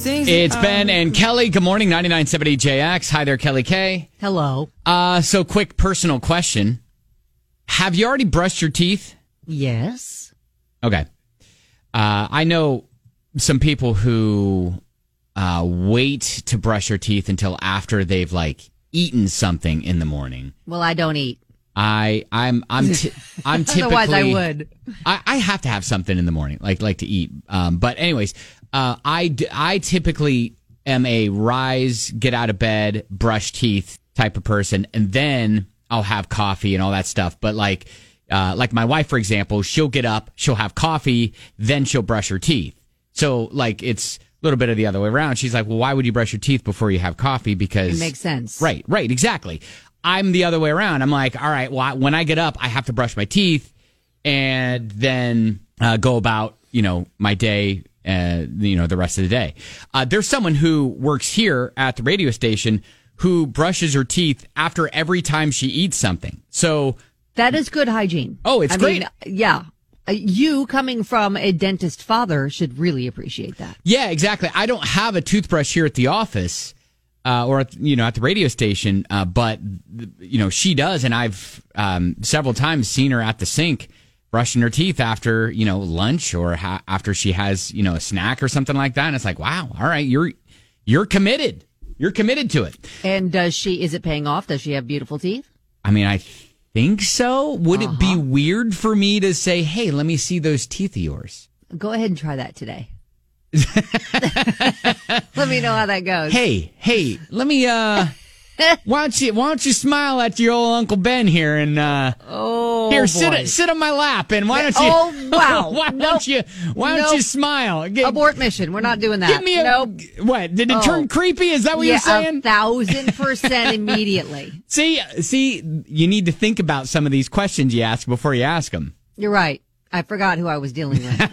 It's Ben and Kelly. Good morning, 99.7 JX. Hi there, Kelly K. Hello. So quick personal question. Have you already brushed your teeth? Yes. Okay. I know some people who wait to brush their teeth until after they've eaten something in the morning. Well, I don't eat. I'm typically. Otherwise, I would. I have to have something in the morning, like to eat. But anyways, I typically am a rise, get out of bed, brush teeth type of person, and then I'll have coffee and all that stuff. But like my wife, for example, she'll get up, she'll have coffee, then she'll brush her teeth. So it's a little bit of the other way around. She's like, well, why would you brush your teeth before you have coffee? Because it makes sense. Right, exactly. I'm the other way around. I'm like, all right, well, when I get up, I have to brush my teeth and then go about, my day, the rest of the day. There's someone who works here at the radio station who brushes her teeth after every time she eats something. So that is good hygiene. Oh, it's great. Yeah. You coming from a dentist father should really appreciate that. Yeah, exactly. I don't have a toothbrush here at the office. Or at the radio station, but she does, and I've several times seen her at the sink brushing her teeth after lunch or after she has a snack or something like that. And it's like, wow, all right, you're committed. You're committed to it. And is it paying off? Does she have beautiful teeth? I mean, I think so. Would it be weird for me to say, hey, let me see those teeth of yours? Go ahead and try that today. Let me know how that goes. Hey, let me why don't you smile at your old Uncle Ben here and here sit on my lap and why don't you smile? Abort mission. We're not doing that. Give me what? Did it turn creepy? Is that what you're saying? 1,000% immediately. See, you need to think about some of these questions you ask before you ask them. You're right. I forgot who I was dealing with.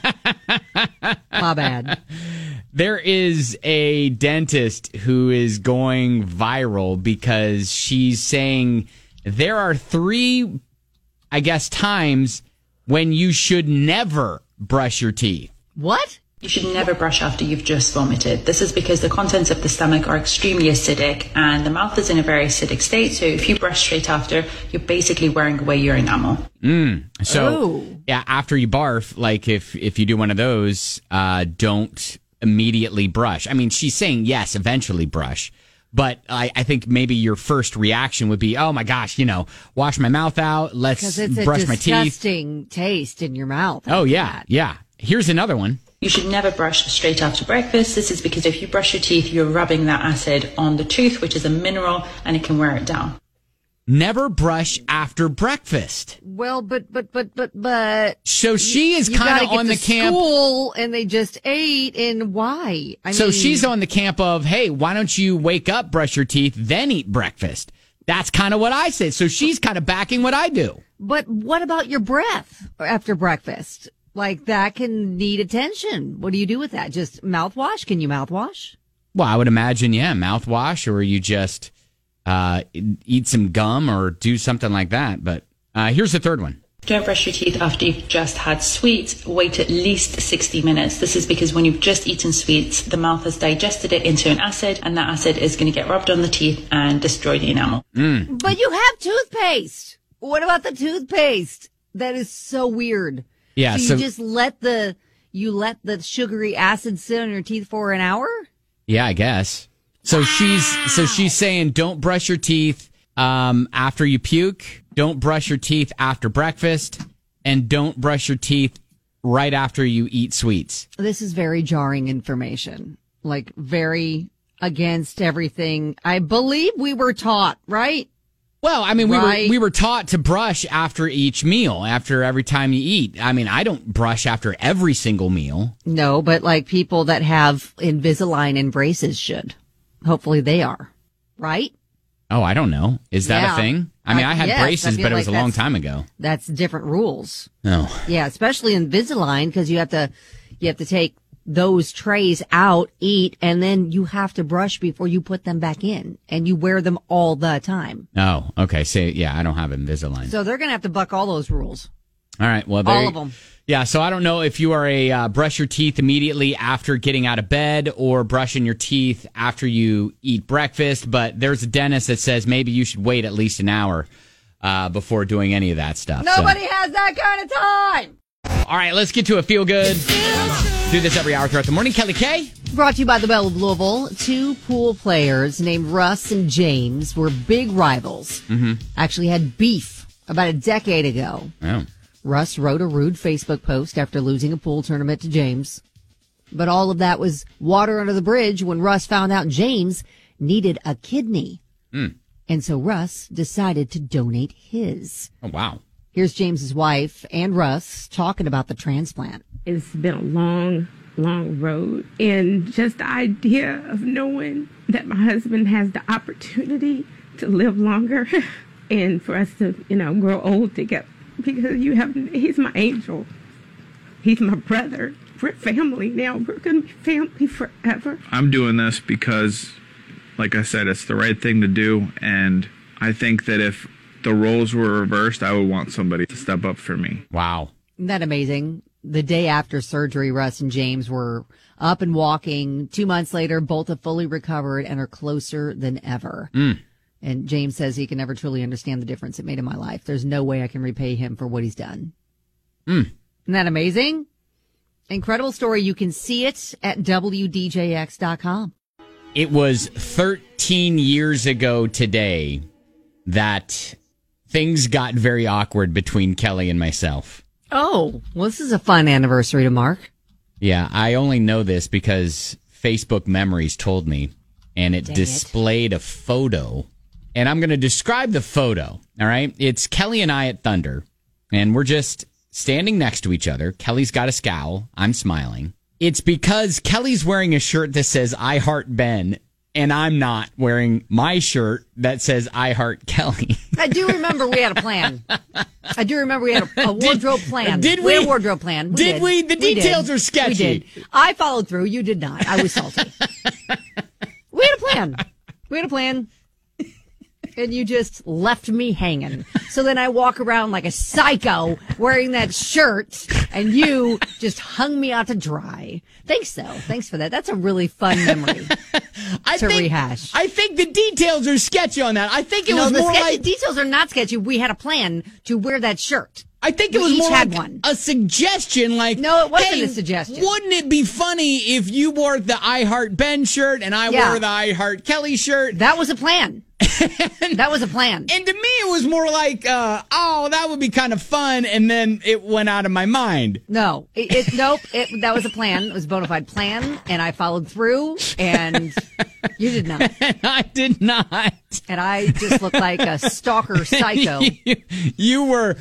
My bad. There is a dentist who is going viral because she's saying there are 3, I guess, times when you should never brush your teeth. What? You should never brush after you've just vomited. This is because the contents of the stomach are extremely acidic and the mouth is in a very acidic state. So if you brush straight after, you're basically wearing away your enamel. Yeah, after you barf, if you do one of those, don't immediately brush. I mean, she's saying, yes, eventually brush. But I think maybe your first reaction would be, oh my gosh, wash my mouth out. Let's brush my teeth. It's a disgusting taste in your mouth. Oh, yeah. Yeah. Here's another one. You should never brush straight after breakfast. This is because if you brush your teeth, you're rubbing that acid on the tooth, which is a mineral, and it can wear it down. Never brush after breakfast. Well, but. So she is kind of on the camp. School and they just ate, and why? So she's on the camp of, hey, why don't you wake up, brush your teeth, then eat breakfast? That's kind of what I say. So she's kind of backing what I do. But what about your breath after breakfast? That can need attention. What do you do with that? Just mouthwash? Can you mouthwash? Well, I would imagine, yeah, mouthwash, or you just eat some gum or do something like that. But here's the third one. Don't brush your teeth after you've just had sweets. Wait at least 60 minutes. This is because when you've just eaten sweets, the mouth has digested it into an acid, and that acid is going to get rubbed on the teeth and destroy the enamel. But you have toothpaste. What about the toothpaste? That is so weird. Yeah, so you just let the sugary acid sit on your teeth for an hour? Yeah, I guess. So she's saying don't brush your teeth after you puke, don't brush your teeth after breakfast, and don't brush your teeth right after you eat sweets. This is very jarring information. Very against everything I believe we were taught, right? Well, I mean, we were taught to brush after each meal, after every time you eat. I mean, I don't brush after every single meal. No, but people that have Invisalign and braces should. Hopefully they are, right? Oh, I don't know. Is that a thing? I mean, I had braces, but it was a long time ago. That's different rules. Oh. Yeah, especially Invisalign, because you have to take those trays out, eat, and then you have to brush before you put them back in, and you wear them all the time. Oh, okay. So, yeah, I don't have Invisalign. So they're going to have to buck all those rules. All right. Well, All of them. Yeah, so I don't know if you are a brush your teeth immediately after getting out of bed or brushing your teeth after you eat breakfast, but there's a dentist that says maybe you should wait at least an hour before doing any of that stuff. Nobody has that kind of time. All right, let's get to a feel good. Do this every hour throughout the morning. Kelly K. Brought to you by the Belle of Louisville. Two pool players named Russ and James were big rivals. Actually had beef about a decade ago. Oh. Russ wrote a rude Facebook post after losing a pool tournament to James. But all of that was water under the bridge when Russ found out James needed a kidney. And so Russ decided to donate his. Oh, wow. Here's James's wife and Russ talking about the transplant. It's been a long, long road. And just the idea of knowing that my husband has the opportunity to live longer and for us to, grow old together. Because he's my angel. He's my brother. We're family now. We're going to be family forever. I'm doing this because, like I said, it's the right thing to do. And I think that if the roles were reversed, I would want somebody to step up for me. Wow. Isn't that amazing? The day after surgery, Russ and James were up and walking. 2 months later, both have fully recovered and are closer than ever. And James says he can never truly understand the difference it made in my life. There's no way I can repay him for what he's done. Isn't that amazing? Incredible story. You can see it at WDJX.com. It was 13 years ago today that things got very awkward between Kelly and myself. Oh, well, this is a fun anniversary to mark. Yeah, I only know this because Facebook Memories told me, and it displayed a photo. And I'm going to describe the photo, all right? It's Kelly and I at Thunder, and we're just standing next to each other. Kelly's got a scowl. I'm smiling. It's because Kelly's wearing a shirt that says, I Heart Ben, and I'm not wearing my shirt that says, I Heart Kelly. I do remember we had a plan. I do remember we had a wardrobe plan. Did we? We had a wardrobe plan. Did we? The details are sketchy. We did. I followed through. You did not. I was salty. We had a plan. We had a plan. And you just left me hanging. So then I walk around like a psycho wearing that shirt, and you just hung me out to dry. Thanks, though. Thanks for that. That's a really fun memory to rehash. I think the details are sketchy on that. I think it was more like... details are not sketchy. We had a plan to wear that shirt. I think it was more like a suggestion, like... No, it wasn't hey, a suggestion. Wouldn't it be funny if you wore the I Heart Ben shirt and I wore the I Heart Kelly shirt? That was a plan. That was a plan. And to me, it was more like, that would be kind of fun, and then it went out of my mind. No. That was a plan. It was a bona fide plan, and I followed through, and you did not. I did not. And I just looked like a stalker psycho. The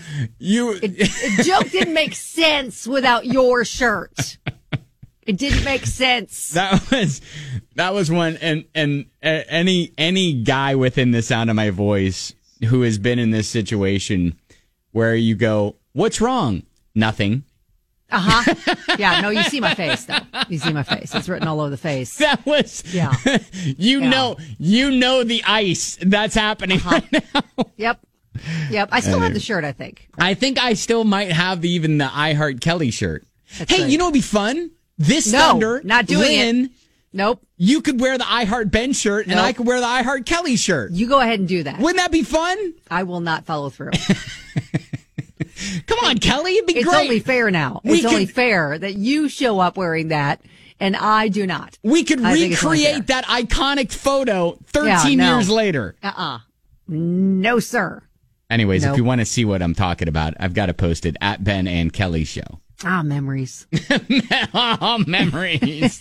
joke didn't make sense without your shirt. It didn't make sense. That was one, and any guy within the sound of my voice who has been in this situation where you go, what's wrong? Nothing. Yeah, no, you see my face though. You see my face. It's written all over the face. That was you know the ice that's happening right now. Yep. I still have the shirt, I think. I think I still might have even the I Heart Kelly shirt. That's hey, right. you know what'd be fun? This No, Thunder, not doing Lynn, it. Nope. You could wear the I Heart Ben shirt, and I could wear the I Heart Kelly shirt. You go ahead and do that. Wouldn't that be fun? I will not follow through. Come on, Kelly, it'd be great. It's only fair now. It's only fair that you show up wearing that, and I do not. We could recreate that iconic photo 13 years later. No, sir. Anyways, if you want to see what I'm talking about, I've got to post it at Ben and Kelly Show. Memories. Memories.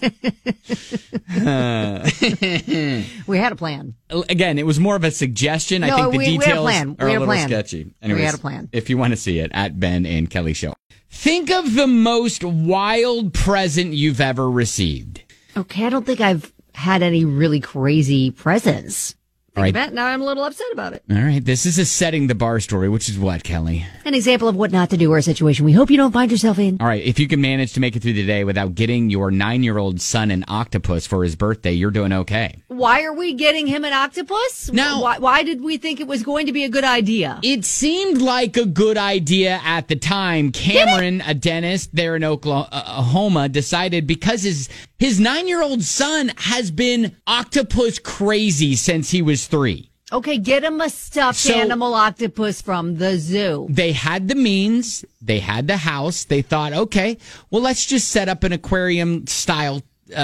We had a plan. Again, it was more of a suggestion. I think the details are a little sketchy. Anyways, we had a plan. If you want to see it, at Ben and Kelly Show. Think of the most wild present you've ever received. Okay, I don't think I've had any really crazy presents. All right. Now I'm a little upset about it. All right. This is a setting the bar story, which is what, Kelly? An example of what not to do or a situation we hope you don't find yourself in. All right. If you can manage to make it through the day without getting your 9-year-old son an octopus for his birthday, you're doing okay. Why are we getting him an octopus? Now, why did we think it was going to be a good idea? It seemed like a good idea at the time. Cameron, a dentist there in Oklahoma, decided because his 9-year-old son has been octopus crazy since he was 3. Okay, get him a stuffed animal octopus from the zoo. They had the means. They had the house. They thought, okay, well, let's just set up an aquarium style,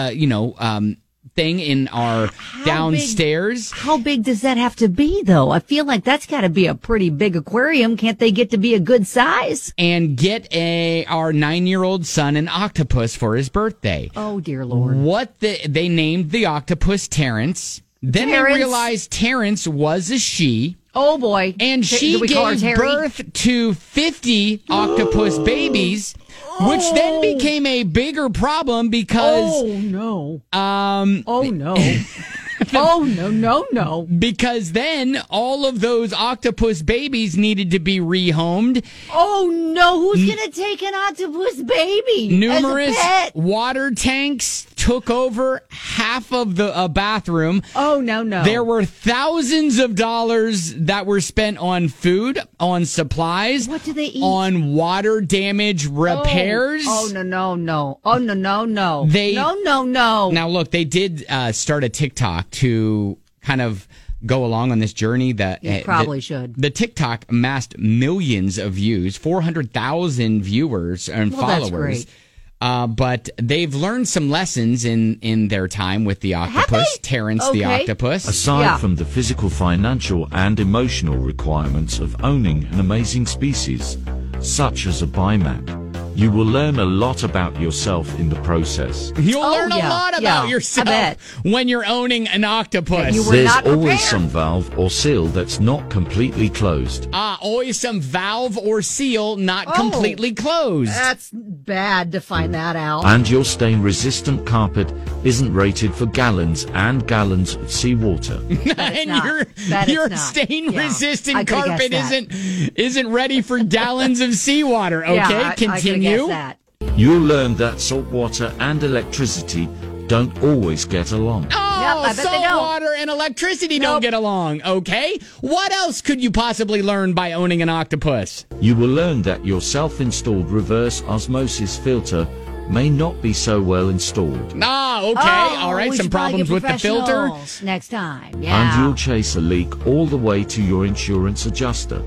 thing in our downstairs. How big does that have to be, though? I feel like that's got to be a pretty big aquarium. Can't they get to be a good size? And get our 9-year-old son an octopus for his birthday. Oh, dear Lord. They named the octopus Terrence. Then they realized Terrence was a she. Oh, boy. And she gave birth to 50 octopus babies, which then became a bigger problem because... Oh, no. Oh, no. Oh, no. Because then all of those octopus babies needed to be rehomed. Oh, no. Who's going to take an octopus baby? Numerous as a pet? water tanks took over half of the bathroom. Oh, no. There were thousands of dollars that were spent on food, on supplies. What do they eat? On water damage repairs. Oh, no. Oh, no. No. Now, look, they did start a TikTok to kind of go along on this journey. You probably should. The TikTok amassed millions of views, 400,000 viewers and followers. That's great. But they've learned some lessons in their time with the octopus, Terrence the octopus. Aside from the physical, financial, and emotional requirements of owning an amazing species, such as a bimap, you will learn a lot about yourself in the process. You'll learn a lot about yourself when you're owning an octopus. There's always some valve or seal that's not completely closed. Always some valve or seal not completely closed. That's bad to find that out. And your stain-resistant carpet isn't rated for gallons and gallons of seawater. And your stain-resistant carpet isn't ready for gallons of seawater. Okay, continue. You'll learn that salt water and electricity don't always get along. Salt water and electricity don't get along, okay? What else could you possibly learn by owning an octopus? You will learn that your self-installed reverse osmosis filter may not be so well installed. Okay. All right. Some problems with the filter. Next time. And you'll chase a leak all the way to your insurance adjuster.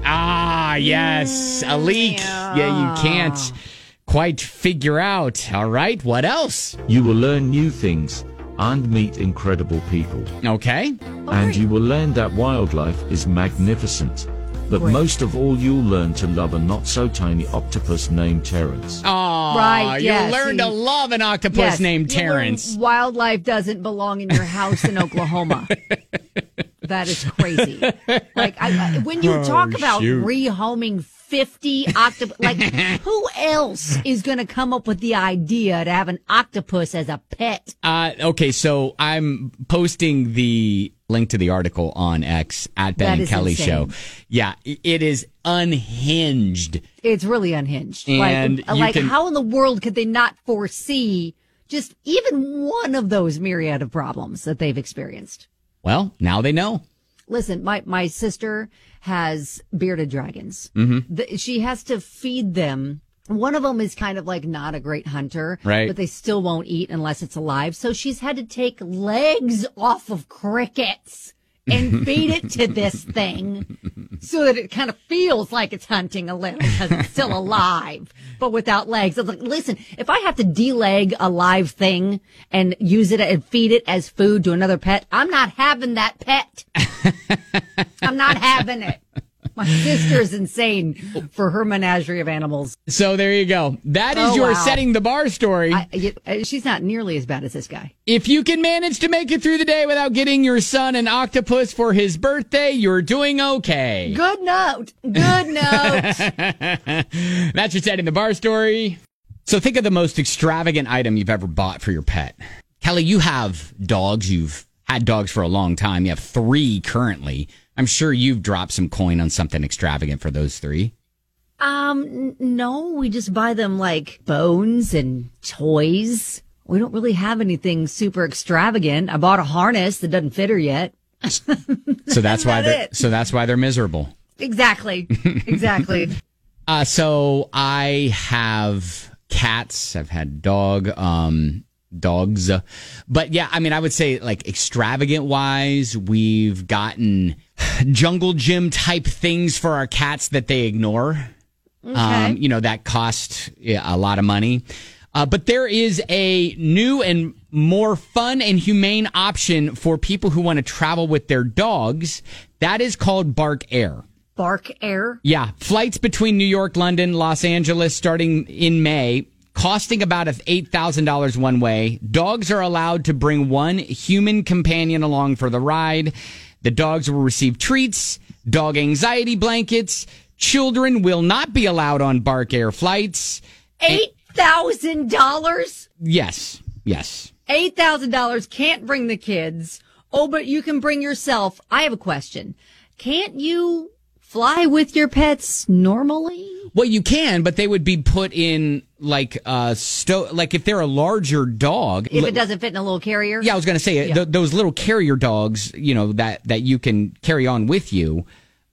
Yes. A leak. Yeah, you can't quite figure out. All right. What else? You will learn new things and meet incredible people. Okay. And you will learn that wildlife is magnificent. But most of all, you'll learn to love a not-so-tiny octopus named Terrence. You learn to love an octopus named Terrence. Wildlife doesn't belong in your house in Oklahoma. That is crazy. When you talk about rehoming 50 octopus, who else is going to come up with the idea to have an octopus as a pet? Okay, so I'm posting the link to the article on X at Ben and Kelly Show. Yeah, it is unhinged. It's really unhinged. And how in the world could they not foresee just even one of those myriad of problems that they've experienced? Well, now they know. Listen, my sister has bearded dragons. Mm-hmm. She has to feed them. One of them is kind of not a great hunter, right? But they still won't eat unless it's alive. So she's had to take legs off of crickets and feed it to this thing so that it kind of feels like it's hunting a little because it's still alive, but without legs. I was like, listen, if I have to deleg a live thing and use it and feed it as food to another pet, I'm not having that pet. I'm not having it. My sister's insane for her menagerie of animals. So there you go. That is your setting the bar story. She's not nearly as bad as this guy. If you can manage to make it through the day without getting your son an octopus for his birthday, you're doing okay. Good note. That's your setting the bar story. So think of the most extravagant item you've ever bought for your pet. Kelly, you have dogs. You've had dogs for a long time. You have 3 currently. I'm sure you've dropped some coin on something extravagant for those 3. No, we just buy them like bones and toys. We don't really have anything super extravagant. I bought a harness that doesn't fit her yet. So that's why they're miserable. Exactly. So I have cats. I've had dogs. But yeah, I mean, I would say like extravagant wise, we've gotten jungle gym type things for our cats that they ignore. Okay. That cost a lot of money. But there is a new and more fun and humane option for people who want to travel with their dogs. That is called Bark Air. Bark Air? Yeah. Flights between New York, London, Los Angeles starting in May, costing about $8,000 one way. Dogs are allowed to bring one human companion along for the ride. The dogs will receive treats, dog anxiety blankets. Children will not be allowed on Bark Air flights. $8,000? Yes. $8,000, can't bring the kids. Oh, but you can bring yourself. I have a question. Can't you fly with your pets normally? Well, you can, but they would be put in like like if they're a larger dog. If it doesn't fit in a little carrier? Yeah, I was going to say those little carrier dogs, that you can carry on with you.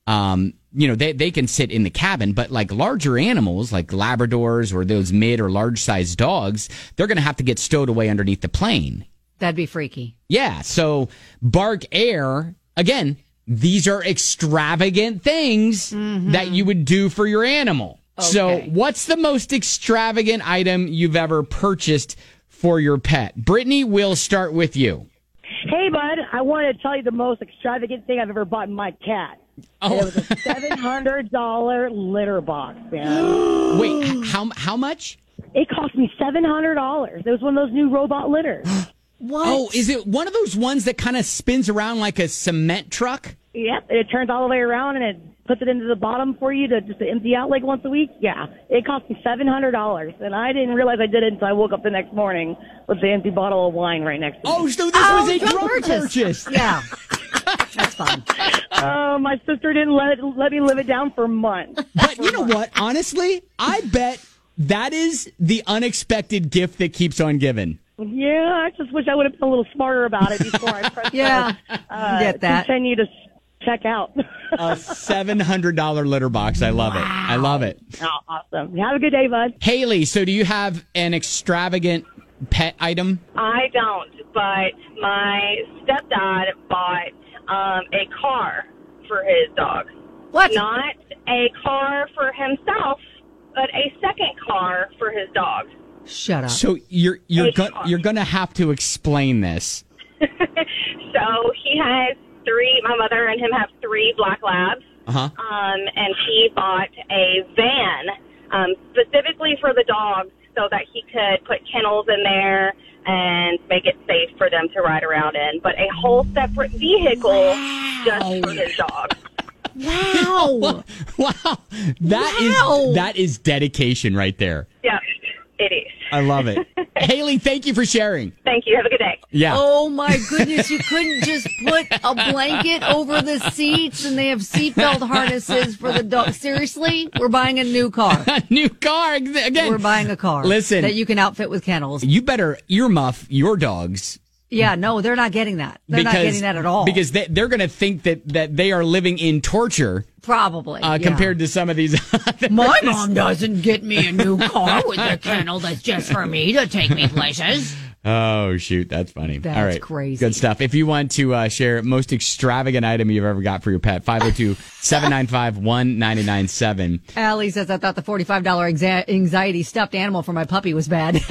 They can sit in the cabin, but like larger animals like Labradors or those mid or large sized dogs, they're going to have to get stowed away underneath the plane. That'd be freaky. Yeah. So Bark Air, again, these are extravagant things that you would do for your animal. Okay. So what's the most extravagant item you've ever purchased for your pet? Brittany, we'll start with you. Hey, bud, I wanted to tell you the most extravagant thing I've ever bought my cat. Oh. It was a $700 litter box, man. Wait, how much? It cost me $700. It was one of those new robot litters. What? Oh, is it one of those ones that kind of spins around like a cement truck? Yep, it turns all the way around and it puts it into the bottom for you to just empty out like once a week. Yeah, it cost me $700, and I didn't realize I did it until I woke up the next morning with the empty bottle of wine right next to me. Oh, so this was a drug purchase. Yeah. That's fun. My sister didn't let me live it down for months. But you know what? Honestly, I bet that is the unexpected gift that keeps on giving. Yeah, I just wish I would have been a little smarter about it before I pressed get that. continue to check out. A $700 litter box. I love it. I love it. Oh, awesome. Have a good day, bud. Haley, so do you have an extravagant pet item? I don't, but my stepdad bought a car for his dog. What? Not a car for himself, but a second car for his dog. Shut up. So you're going to have to explain this. So he has 3, my mother and him have 3 black labs. Uh-huh. And he bought a van specifically for the dogs so that he could put kennels in there and make it safe for them to ride around in. But a whole separate vehicle just for his dog. Wow. Wow. That is dedication right there. Yeah, it is. I love it. Haley, thank you for sharing. Thank you. Have a good day. Yeah. Oh, my goodness. You couldn't just put a blanket over the seats and they have seatbelt harnesses for the dog. Seriously? We're buying a new car. A new car. Again. We're buying a car. Listen. That you can outfit with kennels. You better earmuff your dogs. Yeah, no, they're not getting that. They're not getting that at all. Because they're going to think that they are living in torture. Probably. Compared to some of these. My mom doesn't get me a new car with a kennel that's just for me to take me places. Oh, shoot. That's funny. That's all right. crazy. Good stuff. If you want to share most extravagant item you've ever got for your pet, 502-795-1997. Allie says, I thought the $45 anxiety stuffed animal for my puppy was bad.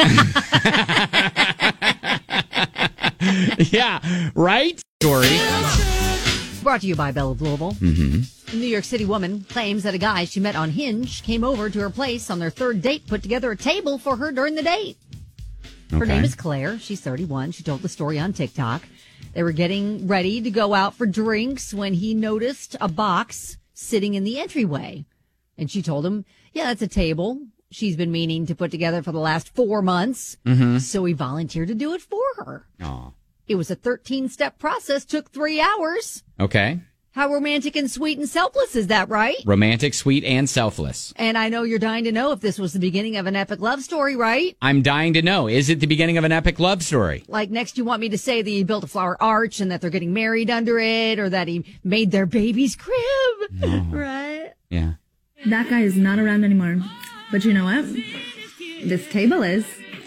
Yeah, right? Story. Brought to you by Bell of Louisville. Mm-hmm. A New York City woman claims that a guy she met on Hinge came over to her place on their third date, put together a table for her during the date. Her name is Claire. She's 31. She told the story on TikTok. They were getting ready to go out for drinks when he noticed a box sitting in the entryway. And she told him, yeah, that's a table she's been meaning to put together for the last 4 months. Mm-hmm. So he volunteered to do it for her. Aw. It was a 13-step process, took 3 hours. Okay. How romantic and sweet and selfless is that, right? Romantic, sweet, and selfless. And I know you're dying to know if this was the beginning of an epic love story, right? I'm dying to know. Is it the beginning of an epic love story? Like, next you want me to say that he built a flower arch and that they're getting married under it, or that he made their baby's crib, right? Yeah. That guy is not around anymore. But you know what? This table is.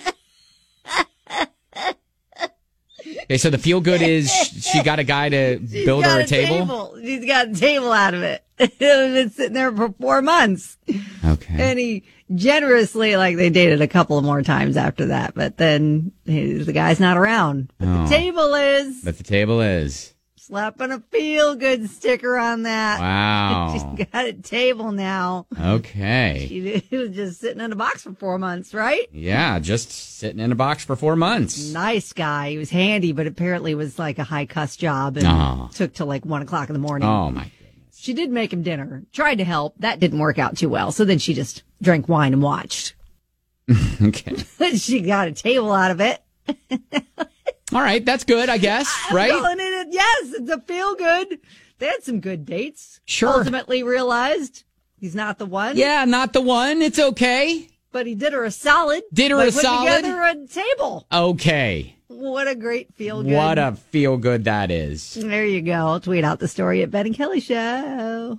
Okay, so the feel good is she got a guy to build her a table? She's got a table out of it. It's been sitting there for 4 months. Okay. And he generously, like, they dated a couple of more times after that, but then the guy's not around. But the table is. But the table is. Slapping a feel good sticker on that. Wow. She's got a table now. Okay. She was just sitting in a box for 4 months, right? Yeah, just sitting in a box for 4 months. Nice guy. He was handy, but apparently was like a high cuss job and took till like 1 o'clock in the morning. Oh, my goodness. She did make him dinner. Tried to help. That didn't work out too well. So then she just drank wine and watched. Okay. She got a table out of it. All right, that's good, I guess, right? Yes, it's a feel good. They had some good dates. Sure. Ultimately realized he's not the one. Yeah, not the one. It's okay. But he did her a solid. Did her by a putting solid? together a table. Okay. What a great feel good. What a feel good that is. There you go. I'll tweet out the story at Ben and Kelly Show.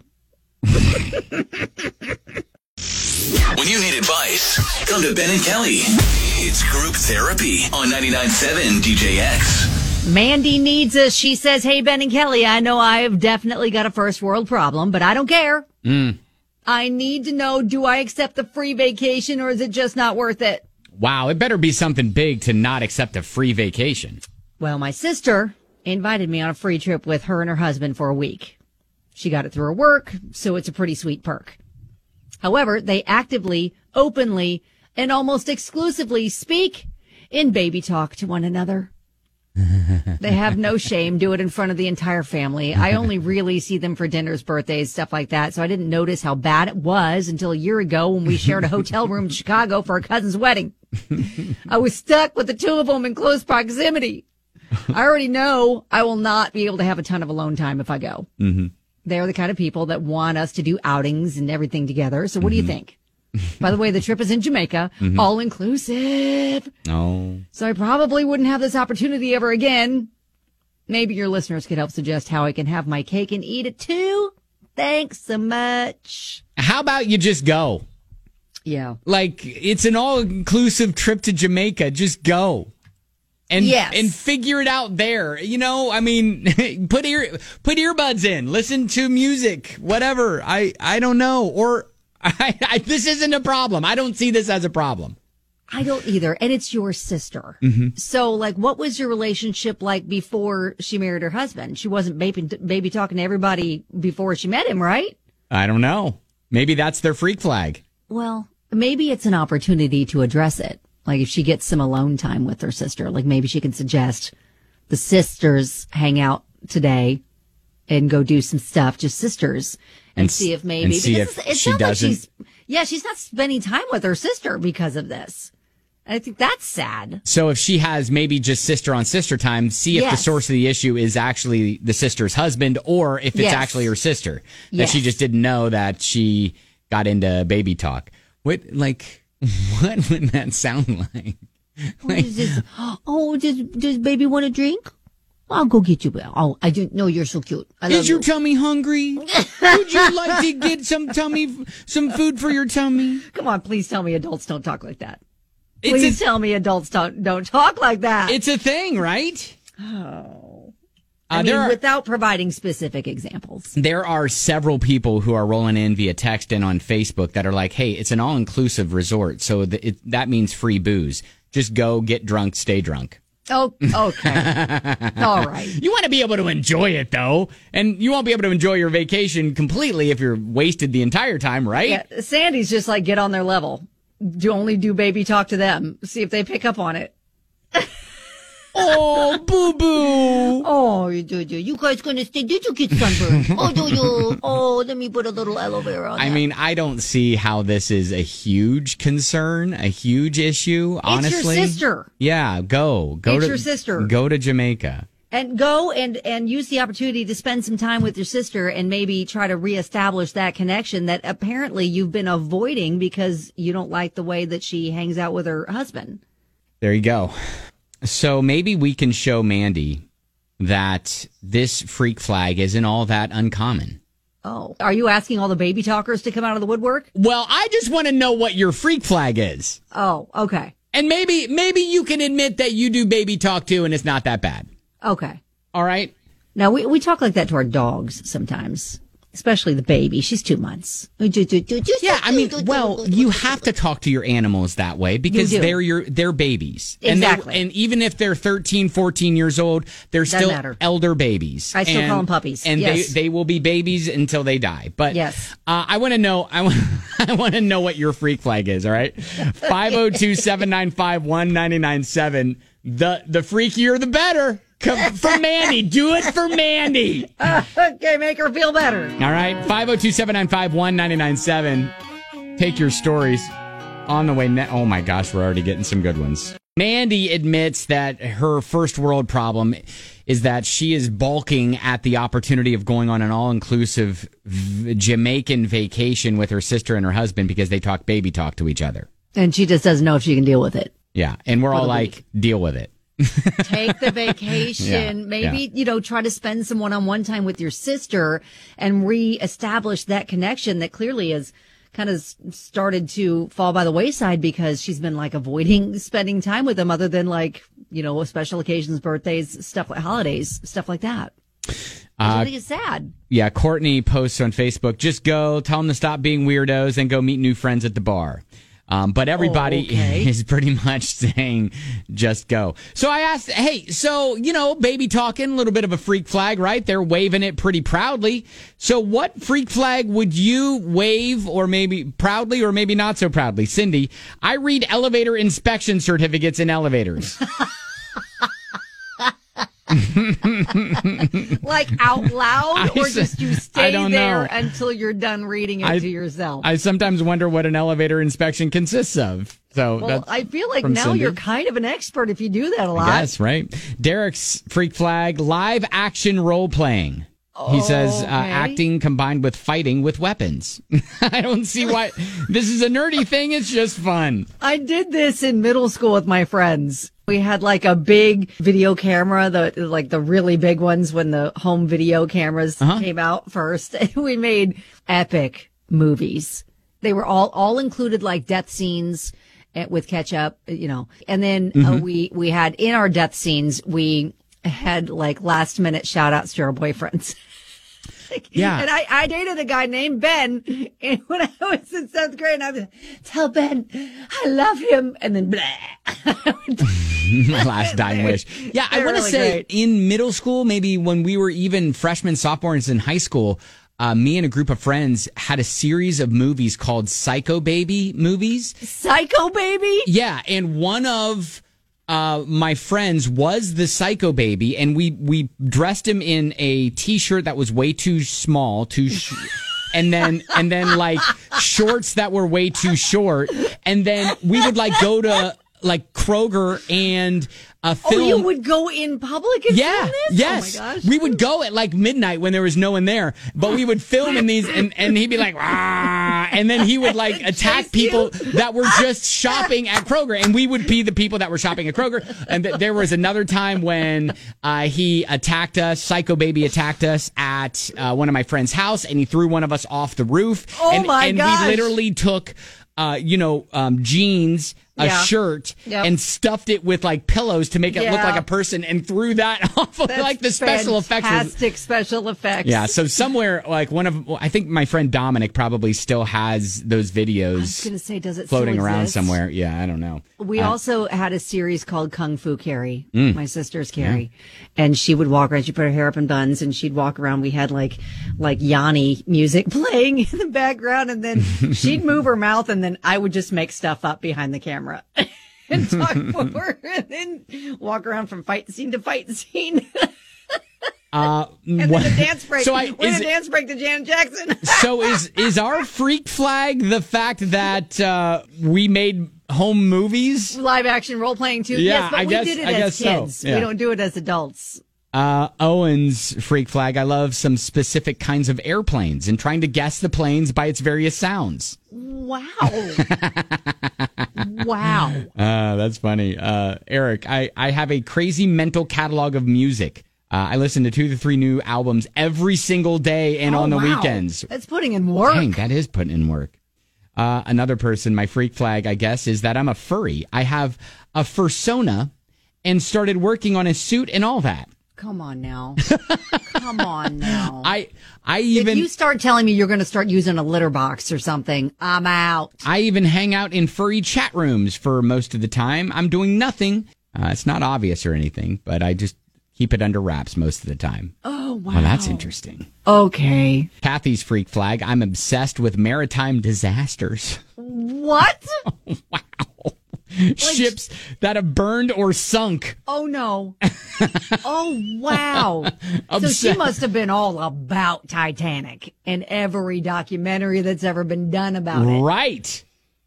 When you need advice, come to Ben and Kelly. It's group therapy on 99.7 DJX. Mandy needs us. She says, hey, Ben and Kelly, I know I have definitely got a first world problem, but I don't care. I need to know, do I accept the free vacation or is it just not worth it? Wow, it better be something big to not accept a free vacation. Well, my sister invited me on a free trip with her and her husband for a week. She got it through her work, so it's a pretty sweet perk. However, they actively, openly, and almost exclusively speak in baby talk to one another. They have no shame, do it in front of the entire family. I only really see them for dinners, birthdays, stuff like that, so I didn't notice how bad it was until a year ago when we shared a hotel room in Chicago for a cousin's wedding. I was stuck with the two of them in close proximity. I already know I will not be able to have a ton of alone time if I go. Mm-hmm. They're the kind of people that want us to do outings and everything together. So what do you think? By the way, the trip is in Jamaica, all inclusive. Oh. So I probably wouldn't have this opportunity ever again. Maybe your listeners could help suggest how I can have my cake and eat it too. Thanks so much. How about you just go? Yeah. Like, it's an all-inclusive trip to Jamaica. Just go. And, yes. And figure it out there. You know, I mean, put earbuds in, listen to music, whatever. I don't know. Or this isn't a problem. I don't see this as a problem. I don't either. And it's your sister. So, like, what was your relationship like before she married her husband? She wasn't baby talking to everybody before she met him, right? I don't know. Maybe that's their freak flag. Well, maybe it's an opportunity to address it. Like, if she gets some alone time with her sister, like maybe she can suggest the sisters hang out today and go do some stuff, just sisters, and see if maybe, see if it she sounds doesn't. Like she's not spending time with her sister because of this. I think that's sad. So if she has maybe just sister on sister time, see if the source of the issue is actually the sister's husband or if it's actually her sister. That she just didn't know that she got into baby talk. What would that sound like? Does baby want a drink? I'll go get you. Oh, I didn't know you're so cute. Is your tummy hungry? Would you like to get some food for your tummy? Come on, please tell me adults don't talk like that. Please tell me adults don't talk like that. It's a thing, right? Oh. I mean, without providing specific examples. There are several people who are rolling in via text and on Facebook that are like, hey, it's an all-inclusive resort, so that means free booze. Just go, get drunk, stay drunk. Oh, okay. All right. You want to be able to enjoy it, though, and you won't be able to enjoy your vacation completely if you're wasted the entire time, right? Yeah, Sandy's just like, get on their level. Only do baby talk to them. See if they pick up on it. Oh, boo-boo. Oh, you guys gonna stay? Did you get sunburned? Oh, do you? Oh, let me put a little aloe vera on I that. mean, I don't see how this is a huge concern, a huge issue, honestly. It's your sister. Yeah, go It's to your sister. Go to Jamaica. And go and use the opportunity to spend some time with your sister and maybe try to reestablish that connection that apparently you've been avoiding because you don't like the way that she hangs out with her husband. There you go. So maybe we can show Mandy that this freak flag isn't all that uncommon. Oh, are you asking all the baby talkers to come out of the woodwork? Well, I just want to know what your freak flag is. Oh, okay. And maybe you can admit that you do baby talk too and it's not that bad. Okay. All right. Now, we talk like that to our dogs sometimes, especially the baby. She's 2 months. Yeah, I mean, well, you have to talk to your animals that way because You do. they're babies. Exactly. And even if they're 13, 14 years old, they're Doesn't still matter. elder babies. I still call them puppies. And Yes. they will be babies until they die. But Yes. I want to know I want to know what your freak flag is, all right? 502-795-1997. The freakier the better. Come for Mandy. Do it for Mandy. Okay, make her feel better. All right, 502-795-1997. Take your stories on the way. Oh my gosh, we're already getting some good ones. Mandy admits that her first world problem is that she is balking at the opportunity of going on an all-inclusive Jamaican vacation with her sister and her husband because they talk baby talk to each other. And she just doesn't know if she can deal with it. Yeah, and we're all the like, deal with it. Take the vacation. Yeah, Maybe, try to spend some one-on-one time with your sister and reestablish that connection that clearly has kind of started to fall by the wayside because she's been like avoiding spending time with them other than like, special occasions, birthdays, stuff like holidays, stuff like that. I think it's sad. Yeah, Courtney posts on Facebook, just go, tell them to stop being weirdos and go meet new friends at the bar. But everybody is pretty much saying, just go. So I asked, hey, baby talking, a little bit of a freak flag, right? They're waving it pretty proudly. So what freak flag would you wave or maybe proudly or maybe not so proudly? Cindy, I read elevator inspection certificates in elevators. Like out loud, or just you stay don't there know. until you're done reading it to yourself? I sometimes wonder what an elevator inspection consists of. So Well, I feel like from now Cindy. you're kind of an expert if you do that a lot. Yes, right. Derek's freak flag, live action role playing. He says acting combined with fighting with weapons. I don't see why this is a nerdy thing. It's just fun. I did this in middle school with my friends. We had like a big video camera, the really big ones when the home video cameras came out first. And we made epic movies. They were all included like death scenes with ketchup, And then we had in our death scenes, we had like last minute shout outs to our boyfriends. Yeah. And I dated a guy named Ben and when I was in 7th grade and I was tell Ben I love him and then blah. My last dying wish. Yeah, I want to really say great. in middle school, maybe when we were even freshmen, sophomores in high school, me and a group of friends had a series of movies called Psycho Baby movies. Psycho Baby? Yeah, and one of my friends was the Psycho Baby, and we dressed him in a T-shirt that was way too small, and then like shorts that were way too short, and then we would like go to like Kroger and film. Oh, you would go in public and film this? Yes. Oh my gosh. We would go at like midnight when there was no one there, but we would film in these and he'd be like, "Rah," and then he would like attack people that were just shopping at Kroger, and we would be the people that were shopping at Kroger. And there was another time when he attacked us, Psycho Baby attacked us at one of my friend's house, and he threw one of us off the roof. Oh my gosh. We literally took jeans, a shirt, and stuffed it with like pillows to make it look like a person, and threw that off of like the special effects. Fantastic special effects. Yeah, so somewhere like I think my friend Dominic probably still has those videos. I was going to say, does it floating still around exist? somewhere? Yeah, I don't know. We also had a series called Kung Fu Carrie, my sister's Carrie, and she would walk around. She put her hair up in buns, and she'd walk around. We had like Yanni music playing in the background, and then she'd move her mouth, and then I would just make stuff up behind the camera. and talk more and then walk around from fight scene to fight scene. And then a dance break. So dance break to Janet Jackson. So is our freak flag the fact that we made home movies? Live action role playing too. Yeah, yes, but we did it as kids. So. Yeah. We don't do it as adults. Owen's freak flag. I love some specific kinds of airplanes and trying to guess the planes by its various sounds. Wow. Wow. That's funny. Eric, I have a crazy mental catalog of music. I listen to 2 to 3 new albums every single day and on the weekends. That's putting in work. Dang, that is putting in work. Another person, my freak flag, I guess, is that I'm a furry. I have a fursona and started working on a suit and all that. Come on now. Come on now. I even... If you start telling me you're going to start using a litter box or something, I'm out. I even hang out in furry chat rooms for most of the time. I'm doing nothing. It's not obvious or anything, but I just keep it under wraps most of the time. Oh, wow. Well, that's interesting. Okay. Kathy's freak flag. I'm obsessed with maritime disasters. What? Wow. Ships that have burned or sunk. Oh, no. Oh, wow. So she must have been all about Titanic and every documentary that's ever been done about it. Right.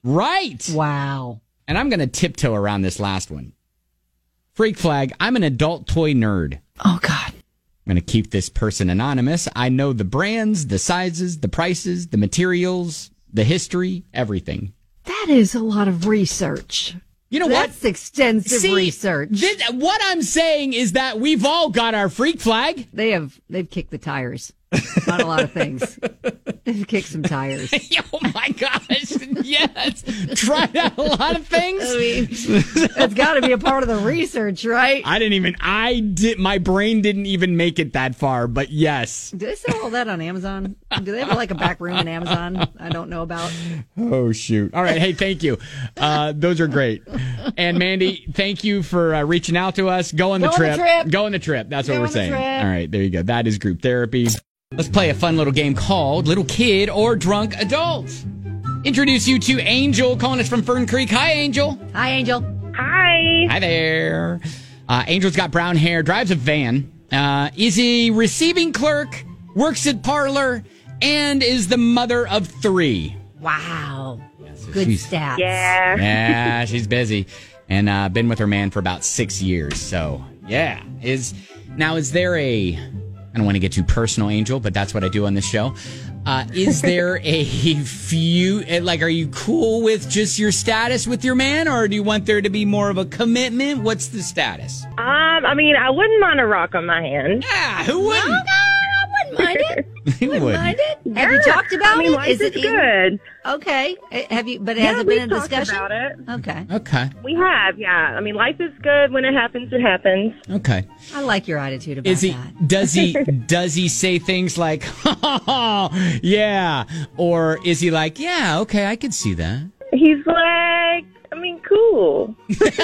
Wow. And I'm going to tiptoe around this last one. Freak flag. I'm an adult toy nerd. Oh, God. I'm going to keep this person anonymous. I know the brands, the sizes, the prices, the materials, the history, everything. That is a lot of research. You know That's extensive research. What I'm saying is that we've all got our freak flag. They've kicked the tires on a lot of things. They've kicked some tires. Oh my gosh! Yes, tried out a lot of things. I mean, that's got to be a part of the research, right? My brain didn't even make it that far, but yes. Do they sell all that on Amazon? Do they have like a back room in Amazon I don't know about? Oh shoot! All right, hey, thank you. Those are great. And Mandy, thank you for reaching out to us. Go on the trip. Go on the trip. That's what we're saying. All right, there you go. That is group therapy. Let's play a fun little game called Little Kid or Drunk Adult. Introduce you to Angel, calling us from Fern Creek. Hi, Angel. Hi, Angel. Hi. Hi there. Angel's got brown hair, drives a van, is a receiving clerk, works at Parlor, and is the mother of 3. Wow. Good stats. Yeah. Yeah, she's busy. And been with her man for about 6 years. So, yeah. Is there a... I don't want to get too personal, Angel, but that's what I do on this show. Is there a few, are you cool with just your status with your man, or do you want there to be more of a commitment? What's the status? I wouldn't mind a rock on my hand. Yeah, who wouldn't? No, I wouldn't mind it. Who wouldn't Mind it? Have you talked about it? Life is good. Okay. Have you? But has it been a discussion? About it. Okay. We have, yeah. Life is good. When it happens, it happens. Okay. I like your attitude about that. Does he say things like, oh, yeah, or is he like, yeah, okay, I could see that? He's like, cool.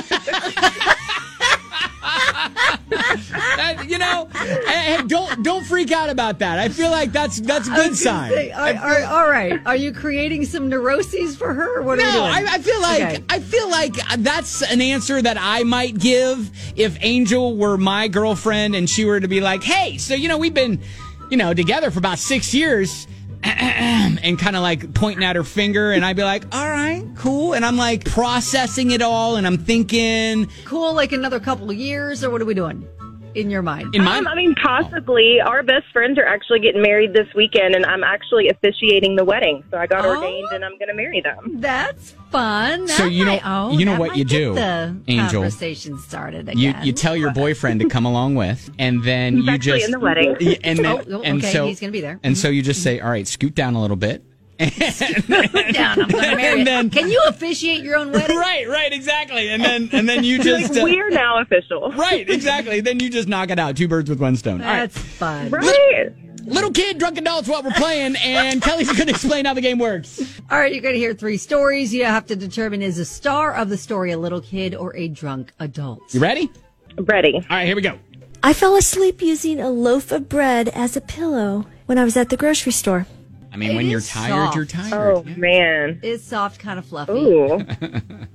Hey, don't freak out about that. I feel like that's a good sign. All right. Are you creating some neuroses for her? What are you doing? I feel like that's an answer that I might give if Angel were my girlfriend and she were to be like, hey, so we've been together for about 6 years. And kind of like pointing at her finger, and I'd be like, all right, cool. And I'm like processing it all, and I'm thinking, cool, like another couple of years, or what are we doing in your mind? Possibly. Our best friends are actually getting married this weekend, and I'm actually officiating the wedding. So I got ordained, and I'm going to marry them. That's fun. So you know what you do, the Angel. Conversation started again. You tell your boyfriend to come along with, and then He's actually in the wedding. So he's going to be there. And so you just say, all right, scoot down a little bit. Down, I'm going to marry you. Can you officiate your own wedding? Right, exactly. And then you just we're now official. Right, exactly. Then you just knock it out. 2 birds with 1 stone. That's fun. Right. Little Kid, Drunk Adults, what we're playing, and Kelly's going to explain how the game works. All right, you're going to hear 3 stories. You have to determine is the star of the story a little kid or a drunk adult. You ready? Ready. All right, here we go. I fell asleep using a loaf of bread as a pillow when I was at the grocery store. When you're tired, soft. you're tired. Oh, man. It's soft, kind of fluffy. Ooh.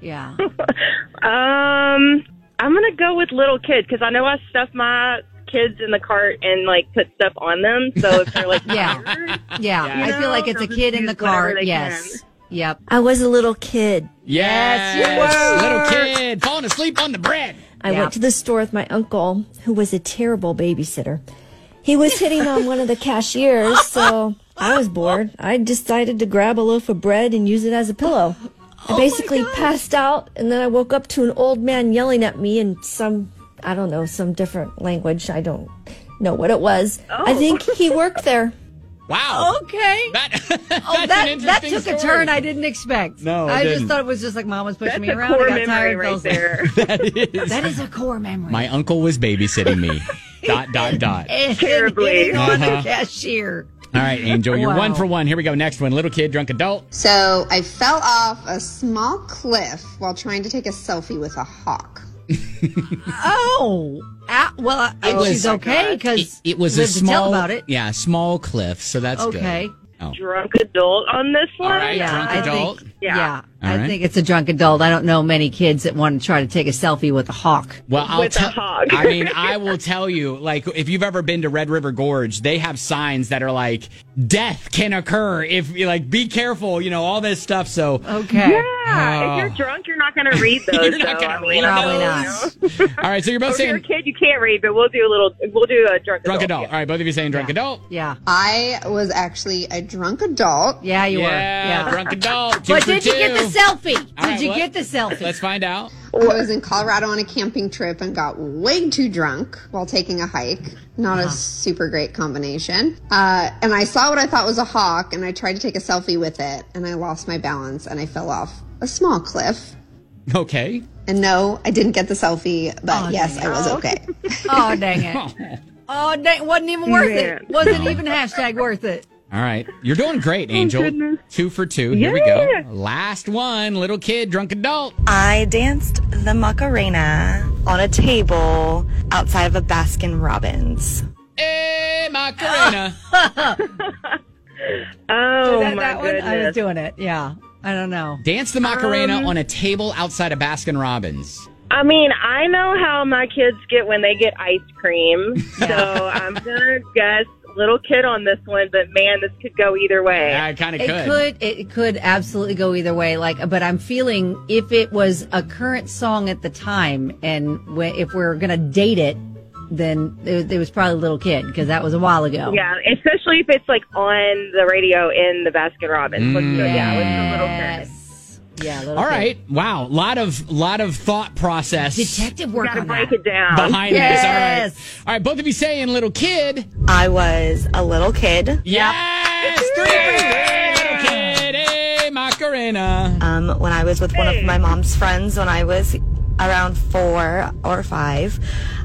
Yeah. I'm going to go with little kid because I know I stuff my kids in the cart and like put stuff on them. So if they're like, yeah. I feel like it's a kid in the cart. Yes. Yep. I was a little kid. Yes, you were. Little kid falling asleep on the bread. I went to the store with my uncle, who was a terrible babysitter. He was hitting on one of the cashiers, so I was bored. I decided to grab a loaf of bread and use it as a pillow. I basically passed out, and then I woke up to an old man yelling at me in some different language. I don't know what it was. I think he worked there. Wow. Okay. That took a turn I didn't expect. No, I just thought it was just like mom was pushing me around. Core I got tired. right there. That is a core memory. My uncle was babysitting me. ... And Terribly. hitting on the cashier. All right, Angel, you're Wow. 1 for 1. Here we go. Next one. Little kid, drunk adult. So I fell off a small cliff while trying to take a selfie with a hawk. She's okay because It was a small. tell about it. Yeah, small cliff. So that's Okay. good. Oh. Drunk adult on this one? All right, drunk I adult. think, Yeah. I right. think it's a drunk adult. I don't know many kids that want to try to take a selfie with a hawk. Well, With a hog. I mean, I will tell you, like, if you've ever been to Red River Gorge, they have signs that are like, death can occur if you like, be careful, all this stuff. So, Okay. Yeah. If you're drunk, you're not going to read those. You're not gonna read Probably those. not. All right, so you're both If you're a saying kid, you can't read, but we'll do a drunk drunk adult. adult. All right, both of you saying drunk adult. Yeah. I was actually a drunk adult. Yeah, you were. Yeah, Yeah. drunk adult. 2 But for did you get the 2. selfie? All right, Did you what? get the selfie? Let's find out. I was in Colorado on a camping trip and got way too drunk while taking a hike. Not a super great combination. And I saw what I thought was a hawk, and I tried to take a selfie with it, and I lost my balance, and I fell off a small cliff. Okay. And no, I didn't get the selfie, but Oh, yes, dang I was okay. Oh, dang it. Oh, dang. Wasn't even worth it. Wasn't even hashtag worth it. All right. You're doing great, Angel. goodness. 2 for 2. Here we go. Last one. Little kid, drunk adult. I danced the Macarena on a table outside of a Baskin Robbins. Hey, Macarena. Oh, That my one? I was goodness. doing it. Yeah. I don't know. Dance the Macarena on a table outside of Baskin Robbins. I mean, I know how my kids get when they get ice cream, so I'm going to guess little kid on this one, but man, this could go either way. Yeah, it kind of could. It could absolutely go either way. But I'm feeling if it was a current song at the time, and if we're gonna date it, then it was probably Little Kid because that was a while ago. Yeah, especially if it's like on the radio in the Baskin Robbins. Let's go little kid. Yeah. Little All Kid. right. Wow. Lot of thought process Detective work Got to on break that. it down. behind Yes. this. All right. Both of you saying little kid. I was a little kid Yes. 3 for 3. Little kid. Hey, Macarena. when I was with one of my mom's friends when I was around 4 or 5.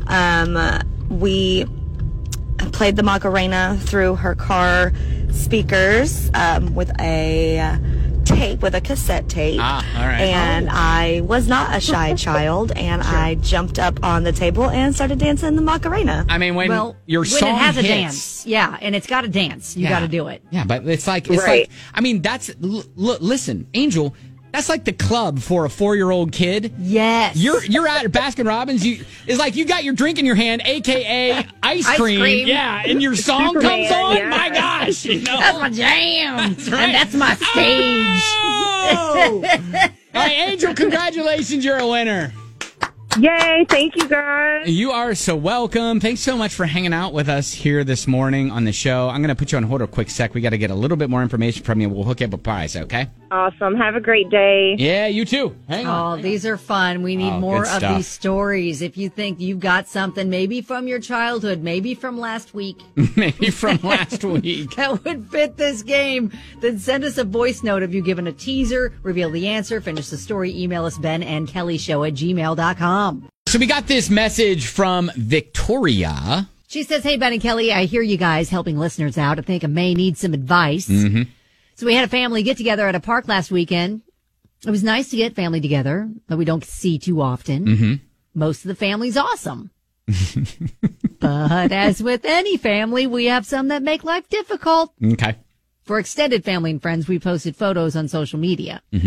We played the Macarena through her car speakers with a tape, with a cassette tape. All right. And I was not a shy child, and I jumped up on the table and started dancing the Macarena. I mean, when your when song it has a hits, dance, yeah, and it's got a dance, you got to do it. Yeah, but it's like Right. I mean, that's listen, Angel. That's like the club for a 4-year-old kid. Yes, You're at Baskin Robbins. It's like you got your drink in your hand, aka ice cream. Yeah, and your song comes on. yeah. My gosh, that's my jam, and that's my stage. Oh! All right, Angel, congratulations, you're a winner. Yay, thank you guys. You are so welcome. Thanks so much for hanging out with us here this morning on the show. I'm going to put you on hold a quick sec. We got to get a little bit more information from you. We'll hook you up a prize, okay? Awesome. Have a great day. Yeah, you too. Hang on. Oh, these are fun. We need more good of stuff. these stories. If you think you've got something, maybe from your childhood, maybe from last week, Maybe from last week. that would fit this game, then send us a voice note of you given a teaser, reveal the answer, finish the story, email us benandkellyshow@gmail.com. So we got this message from Victoria. She says, hey, Ben and Kelly, I hear you guys helping listeners out. I think I may need some advice. Mm-hmm. So we had a family get together at a park last weekend. It was nice to get family together that we don't see too often. Mm-hmm. Most of the family's awesome. But as with any family, we have some that make life difficult. Okay. For extended family and friends, we posted photos on social media. Mm-hmm.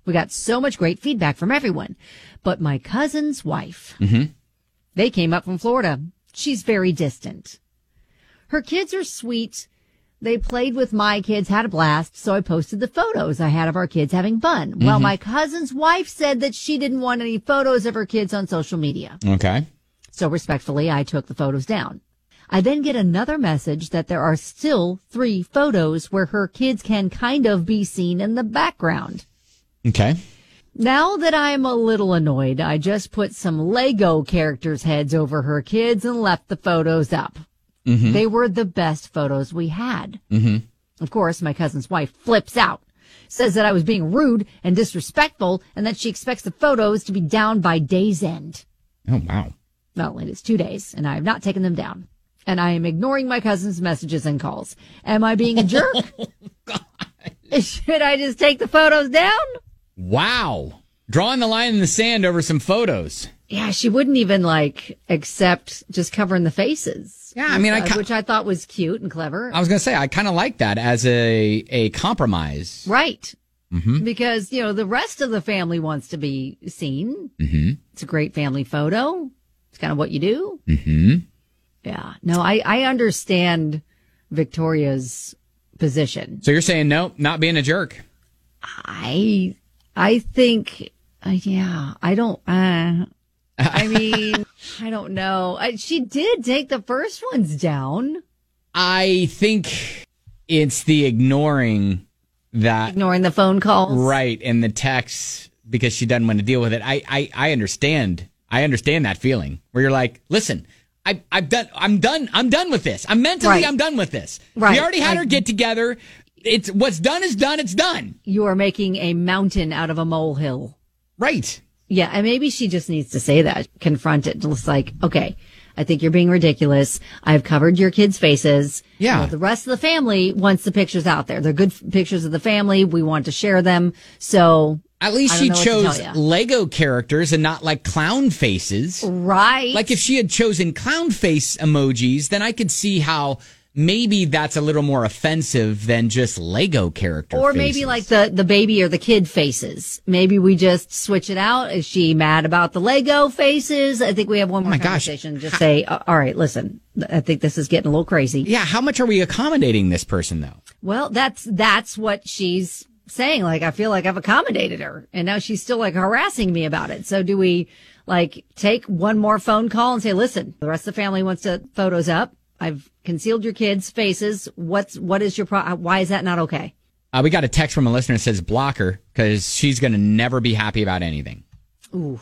We got so much great feedback from everyone. But my cousin's wife, they came up from Florida. She's very distant. Her kids are sweet. They played with my kids, had a blast, so I posted the photos I had of our kids having fun. Well, my cousin's wife said that she didn't want any photos of her kids on social media. Okay. So respectfully, I took the photos down. I then get another message that there are still 3 photos where her kids can kind of be seen in the background. Okay. Now that I'm a little annoyed, I just put some Lego characters' heads over her kids and left the photos up. They were the best photos we had. Of course, my cousin's wife flips out, says that I was being rude and disrespectful, and that she expects the photos to be down by day's end. Oh, wow. Well, it is 2 days, and I have not taken them down. And I am ignoring my cousin's messages and calls. Am I being a jerk? Should I just take the photos down? Wow. Drawing the line in the sand over some photos. Yeah, she wouldn't even, accept just covering the faces. Yeah, I mean, which I thought was cute and clever. I was going to say, I kind of like that as a compromise. Right. Because, the rest of the family wants to be seen. It's a great family photo. It's kind of what you do. Yeah. No, I understand Victoria's position. So you're saying, no, not being a jerk. I think, I don't, I mean, I don't know. She did take the first ones down. I think it's the ignoring the phone calls. Right. And the texts because she doesn't want to deal with it. I understand. I understand that feeling where you're like, listen, I'm done with this. I'm done with this. Right. We already had her get together. It's what's done is done. It's done. You are making a mountain out of a molehill. Right. Yeah. And maybe she just needs to say that, confront it. Just like, okay, I think you're being ridiculous. I've covered your kids' faces. Yeah. The rest of the family wants the pictures out there. They're good pictures of the family. We want to share them. So at least she chose Lego characters and not like clown faces. Right. Like if she had chosen clown face emojis, then I could see how maybe that's a little more offensive than just Lego character or faces. Maybe like the baby or the kid faces. Maybe we just switch it out. Is she mad about the Lego faces? I think we have one more conversation. Gosh. Just say, all right, listen, I think this is getting a little crazy. Yeah. How much are we accommodating this person though? Well, that's what she's saying. Like, I feel like I've accommodated her and now she's still harassing me about it. So do we take one more phone call and say, listen, the rest of the family wants to photos up. I've concealed your kids' faces. What is your why is that not okay? We got a text from a listener that says block her because she's going to never be happy about anything. Ooh.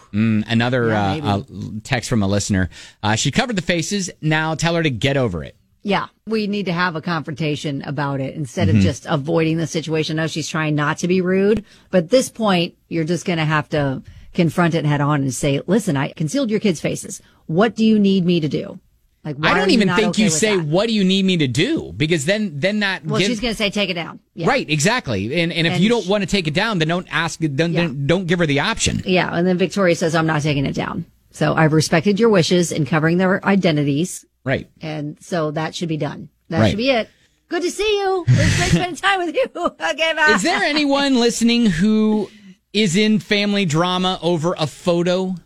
Another text from a listener. She covered the faces. Now tell her to get over it. Yeah, we need to have a confrontation about it instead of just avoiding the situation. I know she's trying not to be rude, but at this point, you're just going to have to confront it head on and say, listen, I concealed your kids' faces. What do you need me to do? Like, why I don't even think you say, that? what do you need me to do? Because then that. Well, she's going to say, take it down. Yeah. Right, exactly. And if you don't want to take it down, then don't ask, don't give her the option. Yeah. And then Victoria says, I'm not taking it down. So I've respected your wishes in covering their identities. Right. And so that should be done. That should be it. Good to see you. It's great spending time with you. Okay, bye. Is there anyone listening who is in family drama over a photo?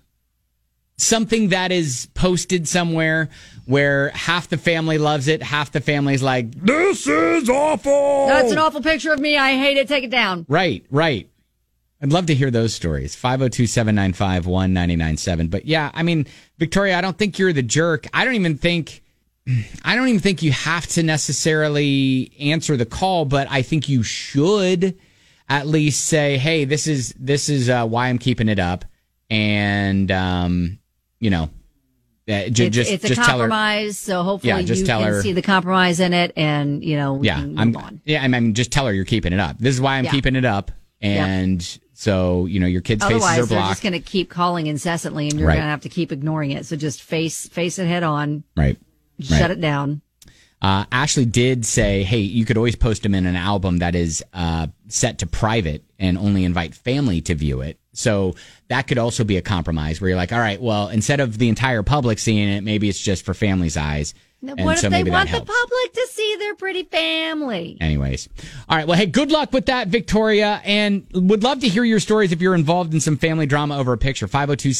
Something that is posted somewhere where half the family loves it, half the family's like, this is awful. That's an awful picture of me. I hate it. Take it down. Right. I'd love to hear those stories. 502-795-1997. But yeah, I mean, Victoria, I don't think you're the jerk. I don't even think you have to necessarily answer the call, but I think you should at least say, hey, this is why I'm keeping it up. And, it's a compromise, so hopefully you can see the compromise in it, and we can move on. Yeah, I mean, just tell her you're keeping it up. This is why I'm keeping it up, and so your kids' faces are blocked. Otherwise, they're just going to keep calling incessantly, and you're going to have to keep ignoring it. So just face it head on. Right. Shut it down. Ashley did say, hey, you could always post them in an album that is set to private and only invite family to view it. So that could also be a compromise where you're like, all right, well, instead of the entire public seeing it, maybe it's just for family's eyes. Now, And what so if they maybe that want the helps. public to see their pretty family? Anyways. All right. Well, hey, good luck with that, Victoria. And would love to hear your stories if you're involved in some family drama over a picture.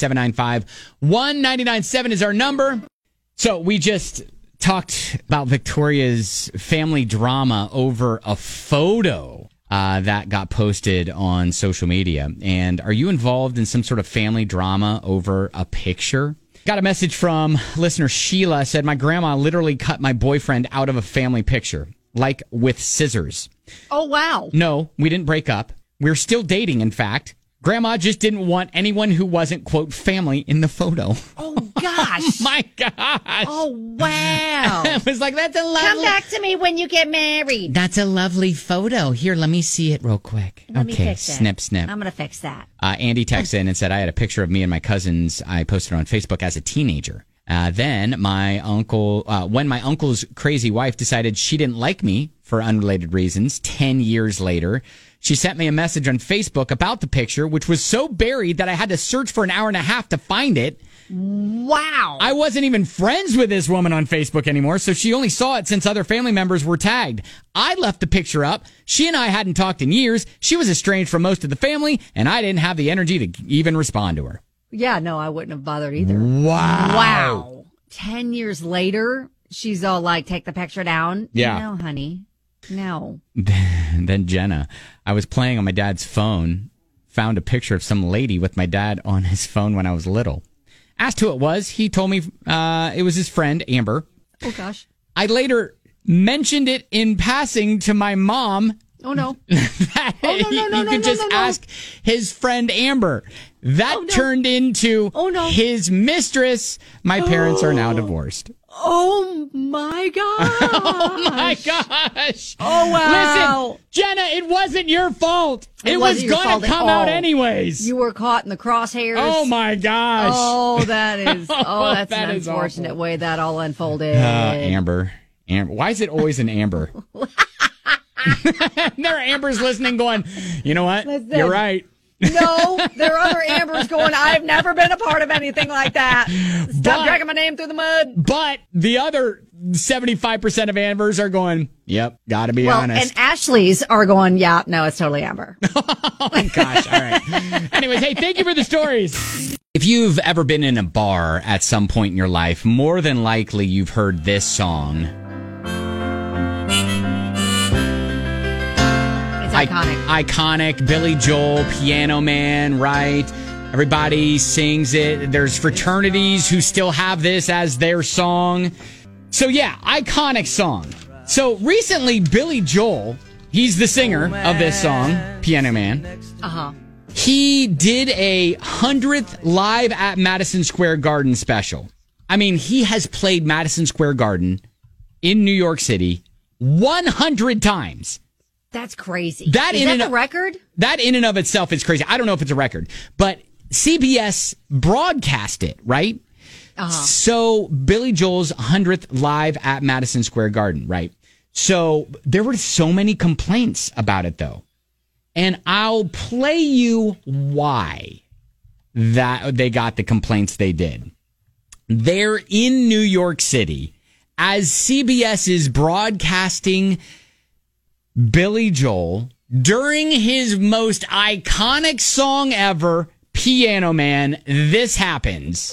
502-795-1997 is our number. So we just talked about Victoria's family drama over a photo that got posted on social media. And are you involved in some sort of family drama over a picture? Got a message from listener Sheila, said, my grandma literally cut my boyfriend out of a family picture, like with scissors. Oh, wow. No, we didn't break up. We're still dating, in fact. Grandma just didn't want anyone who wasn't, quote, family in the photo. Oh, gosh. My gosh. Oh, wow. I was like, that's a lovely... Come back to me when you get married. That's a lovely photo. Here, let me see it real quick. Let me fix it. Snip, snip. I'm going to fix that. Andy texted in and said, I had a picture of me and my cousins I posted on Facebook as a teenager. Then my uncle, when my uncle's crazy wife decided she didn't like me for unrelated reasons, 10 years later, she sent me a message on Facebook about the picture, which was so buried that I had to search for an hour and a half to find it. Wow. I wasn't even friends with this woman on Facebook anymore, so she only saw it since other family members were tagged. I left the picture up. She and I hadn't talked in years. She was estranged from most of the family, and I didn't have the energy to even respond to her. Yeah, no, I wouldn't have bothered either. Wow. Wow. 10 years later, she's all like, take the picture down. Yeah. No, honey. No. Then Jenna, I was playing on my dad's phone, found a picture of some lady with my dad on his phone when I was little. Asked who it was. He told me it was his friend, Amber. Oh, gosh. I later mentioned it in passing to my mom. Oh, no. That you could just ask his friend Amber. That turned into his mistress. My parents are now divorced. Oh, my gosh. Oh, my gosh. Oh, wow. Listen, Jenna, it wasn't your fault. It was going to come out anyways. You were caught in the crosshairs. Oh, my gosh. Oh, that is, that's that an is unfortunate way that all unfolded. Amber. Why is it always an Amber? There are Ambers listening going, you know what? Listen. You're right. No, there are other Ambers going, I've never been a part of anything like that. Stop dragging my name through the mud. But the other 75% of Ambers are going, yep, gotta be honest. And Ashley's are going, yeah, no, it's totally Amber. Oh, gosh. All right. Anyways, hey, thank you for the stories. If you've ever been in a bar at some point in your life, more than likely you've heard this song. Iconic. Billy Joel, Piano Man, right? Everybody sings it. There's fraternities who still have this as their song. So yeah, iconic song. So recently, Billy Joel, he's the singer of this song, Piano Man. Uh-huh. He did a 100th live at Madison Square Garden special. I mean, he has played Madison Square Garden in New York City 100 times. That's crazy. Is that the record? That in and of itself is crazy. I don't know if it's a record, but CBS broadcast it, right? Uh-huh. So Billy Joel's 100th live at Madison Square Garden, right? So there were so many complaints about it, though. And I'll play you why that they got the complaints they did. They're in New York City as CBS is broadcasting Billy Joel during his most iconic song ever, Piano Man. This happens.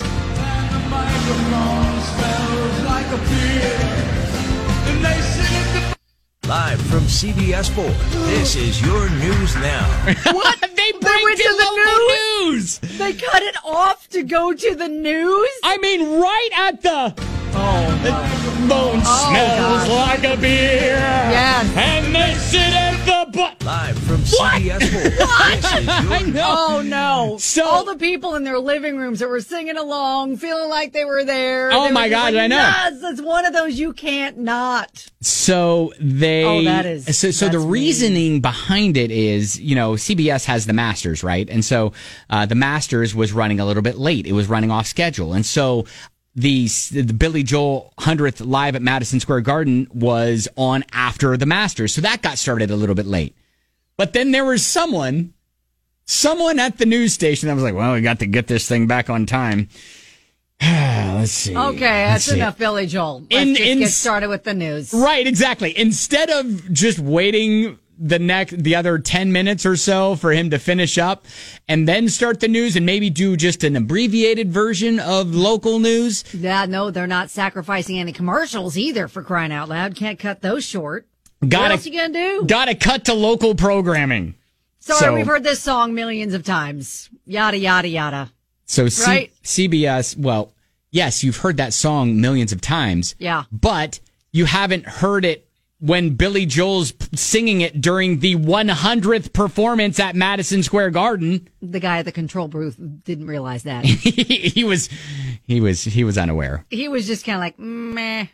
Live from CBS 4, this is your news now. What? They bring to the news. They cut it off to go to the news? I mean, right at the... bone smells like a beer. Yes. And they sit at the butt. Live from CBS 4. This is your I know. Oh, no. So, all the people in their living rooms that were singing along, feeling like they were there. Oh, my God, like, I know. Yes, it's one of those you can't not. So they... Oh, that is... So the reasoning behind it is, you know, CBS has the Masters, right? And so the Masters was running a little bit late. It was running off schedule. And so the Billy Joel 100th Live at Madison Square Garden was on after the Masters. So that got started a little bit late. But then there was someone at the news station that was like, well, we got to get this thing back on time. Let's see. Okay, that's enough, Billy Joel. Let's just get started with the news. Right, exactly. Instead of just waiting the other 10 minutes or so for him to finish up and then start the news and maybe do just an abbreviated version of local news. Yeah, no, they're not sacrificing any commercials either, for crying out loud. Can't cut those short. What else you gonna do? Gotta cut to local programming. Sorry, we've heard this song millions of times. Yada, yada, yada. So right? CBS, well, yes, you've heard that song millions of times. Yeah. But you haven't heard it when Billy Joel's singing it during the 100th performance at Madison Square Garden. The guy at the control booth didn't realize that. he was unaware. He was just kind of like, meh.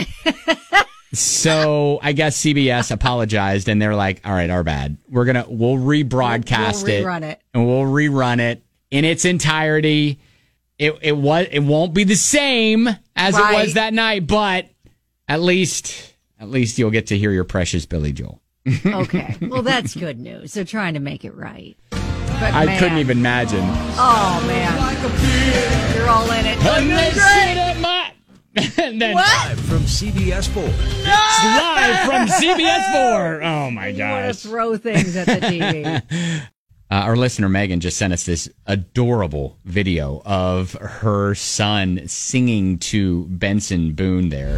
So I guess CBS apologized and they're like, all right, our bad. We'll rebroadcast we'll rerun it. And we'll rerun it in its entirety. It won't be the same as it was that night, but at least you'll get to hear your precious Billy Joel. Okay. Well, that's good news. They're trying to make it right. But I couldn't even imagine. Oh, man. You're all in it. And then live from CBS 4. It's live from CBS 4. Oh, my gosh. You want to throw things at the TV. Our listener, Megan, just sent us this adorable video of her son singing to Benson Boone there.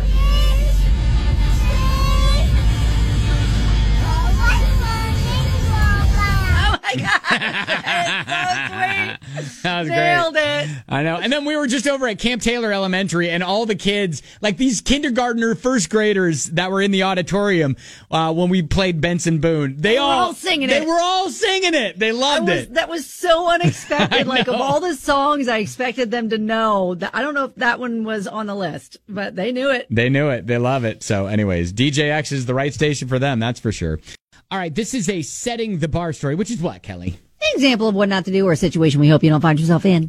Oh, my God. That's so sweet. That was Nailed great. it. I know. And then we were just over at Camp Taylor Elementary, and all the kids, like these kindergartner first graders that were in the auditorium when we played Benson Boone, they were all singing it. They were all singing it. They loved it. That was so unexpected. Like, of all the songs I expected them to know, I don't know if that one was on the list, but they knew it. They knew it. They love it. So anyways, DJX is the right station for them. That's for sure. All right. This is a setting the bar story, which is what, Kelly? An example of what not to do or a situation we hope you don't find yourself in.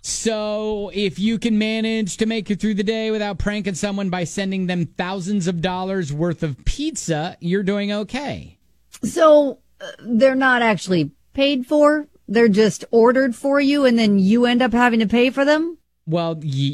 So if you can manage to make it through the day without pranking someone by sending them thousands of dollars worth of pizza, you're doing okay. So they're not actually paid for. They're just ordered for you, and then you end up having to pay for them? Well,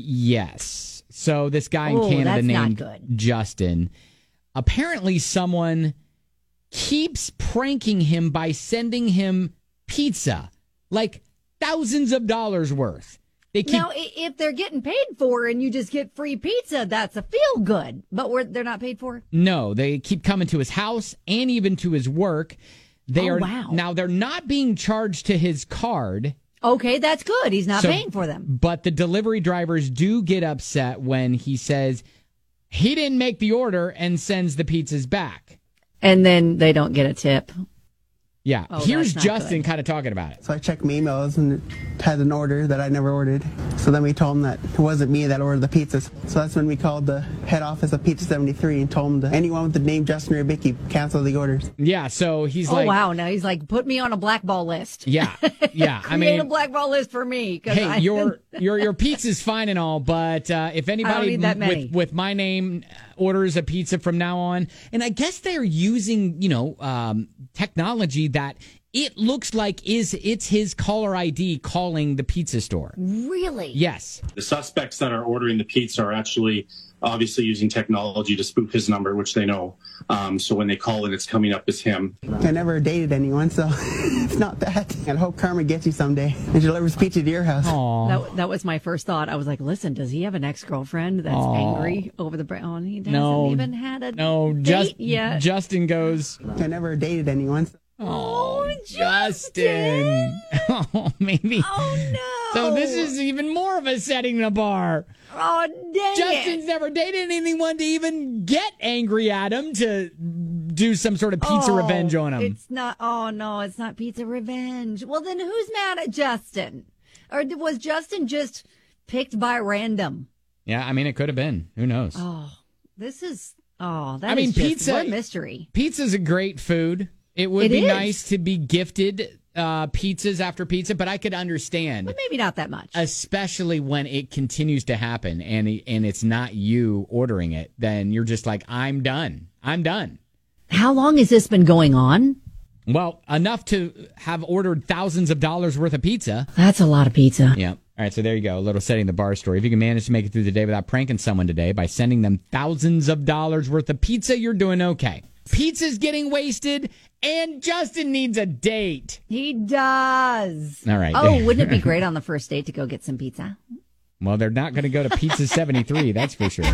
yes. So this guy in Canada named Justin, apparently someone keeps pranking him by sending him pizza, like thousands of dollars worth. Now, if they're getting paid for and you just get free pizza, that's a feel good. But they're not paid for? No, they keep coming to his house and even to his work. Wow. Now, they're not being charged to his card. Okay, that's good. He's not paying for them. But the delivery drivers do get upset when he says he didn't make the order and sends the pizzas back. And then they don't get a tip. Yeah. Here's Justin kind of talking about it. So I checked my emails and it had an order that I never ordered. So then we told him that it wasn't me that ordered the pizzas. So that's when we called the head office of Pizza 73 and told them anyone with the name Justin or Vicky cancel the orders. Yeah, so he's like... Oh, wow. Now he's like, put me on a blackball list. Yeah, yeah. Create a blackball list for me. Hey, your pizza's fine and all, but if anybody with my name orders a pizza from now on, and I guess they're using, technology that it looks like it's his caller ID calling the pizza store. Really? Yes. The suspects that are ordering the pizza are actually obviously using technology to spoof his number, which they know. So when they call it, it's coming up as him. I never dated anyone, so it's not bad. I hope karma gets you someday and delivers pizza to your house. That was my first thought. I was like, listen, does he have an ex-girlfriend that's angry over the bread? Oh, he hasn't even had a date yet. Justin goes, I never dated anyone. Oh, Justin. Oh, maybe. Oh, no. So this is even more of a setting the bar. Oh, dang Justin's never dated anyone to even get angry at him to do some sort of pizza revenge on him. It's not. Oh, no, it's not pizza revenge. Well, then who's mad at Justin? Or was Justin just picked by random? Yeah, I mean, it could have been. Who knows? Oh, this is. Oh, that is pizza. What a mystery. Pizza's a great food. It would be nice to be gifted pizzas after pizza, but I could understand. But maybe not that much. Especially when it continues to happen and it's not you ordering it, then you're just like, I'm done. How long has this been going on? Well, enough to have ordered thousands of dollars worth of pizza. That's a lot of pizza. Yeah. All right, so there you go. A little setting the bar story. If you can manage to make it through the day without pranking someone today by sending them thousands of dollars worth of pizza, you're doing okay. Pizza's getting wasted, and Justin needs a date. He does. All right. Oh, wouldn't it be great on the first date to go get some pizza? Well, they're not going to go to Pizza 73, that's for sure.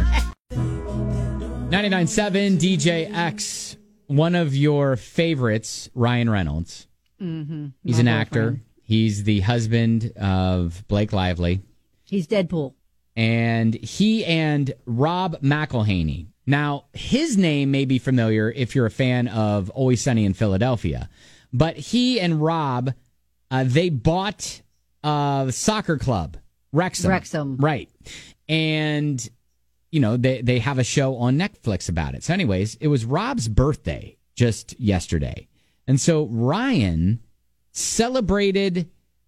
99.7 DJX, one of your favorites, Ryan Reynolds. Mm-hmm. He's an actor. He's the husband of Blake Lively. He's Deadpool. And he and Rob McElhenney. Now, his name may be familiar if you're a fan of Always Sunny in Philadelphia. But he and Rob, they bought a soccer club, Wrexham. Right. And, you know, they have a show on Netflix about it. So anyways, it was Rob's birthday just yesterday. And so Ryan celebrated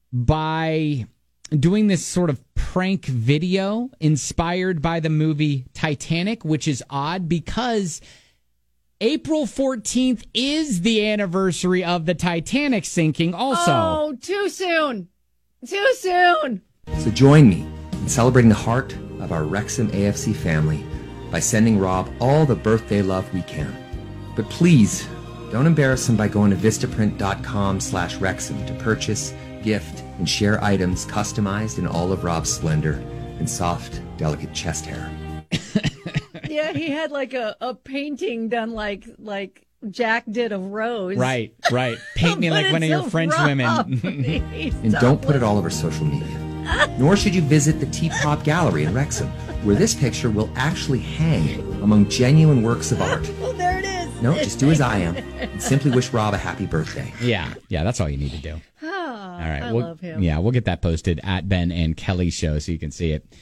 by doing this sort of prank video inspired by the movie Titanic, which is odd because April 14th is the anniversary of the Titanic sinking also. Oh, too soon. Too soon. So join me in celebrating the heart of our Wrexham AFC family by sending Rob all the birthday love we can. But please, don't embarrass him by going to vistaprint.com/Wrexham to purchase, gift, and share items customized in all of Rob's splendor and soft, delicate chest hair. Yeah, he had like a painting done like Jack did of Rose. Right. Paint me like one of your French women. And don't put it all over social media. Nor should you visit the T-Pop Gallery in Wrexham, where this picture will actually hang among genuine works of art. Well, there it is. No, just do as I am and simply wish Rob a happy birthday. Yeah, that's all you need to do. Oh, all right, I love him. Yeah, we'll get that posted at Ben and Kelly Show so you can see it.